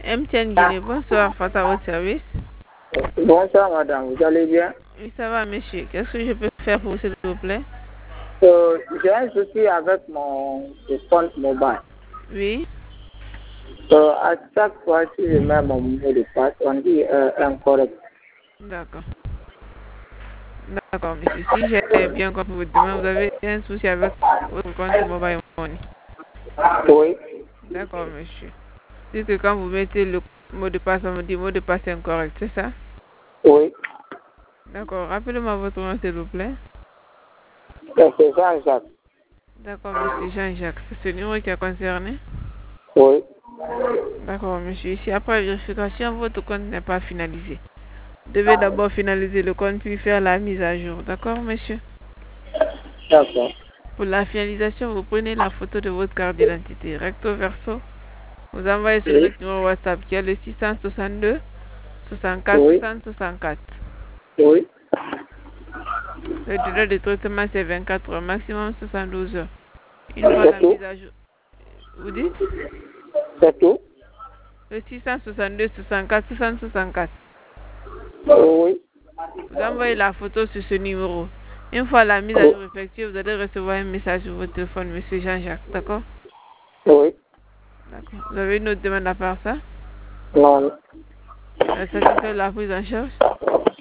MTN Guinée, bonsoir, face à votre service. Bonsoir madame, vous allez bien? Oui, ça va monsieur. Qu'est-ce que je peux faire pour vous, s'il vous plaît? J'ai un souci avec mon compte mobile. Oui. À chaque fois que je mets mon mot de passe, on dit incorrect. D'accord. D'accord, monsieur. Si j'ai bien compris votre demande, vous avez un souci avec votre compte Mobile Money. Oui. D'accord, monsieur. C'est que quand vous mettez le mot de passe, on vous dit mot de passe incorrect, c'est ça? Oui. D'accord. Rappelez-moi votre nom, s'il vous plaît. C'est Jean-Jacques. D'accord, monsieur Jean-Jacques. C'est ce numéro qui est concerné? Oui. D'accord, monsieur. Ici, après vérification, votre compte n'est pas finalisé. Vous devez d'abord finaliser le compte puis faire la mise à jour. D'accord, monsieur? D'accord. Pour la finalisation, vous prenez la photo de votre carte d'identité. Recto verso, vous envoyez sur Oui. notre numéro WhatsApp qui est le 662 64 Oui. 60 64. Oui. Le délai de traitement, c'est 24 heures, maximum 72 heures. Une fois C'est la tout? mise à jour, vous dites? C'est tout? Le 662 64 60 64. Oui. Vous envoyez la photo sur ce numéro. Une fois la mise à jour effectuée, vous allez recevoir un message sur votre téléphone, monsieur Jean-Jacques. D'accord? Oui. D'accord. Vous avez une autre demande à part ça? Non. Satisfait de la prise en charge?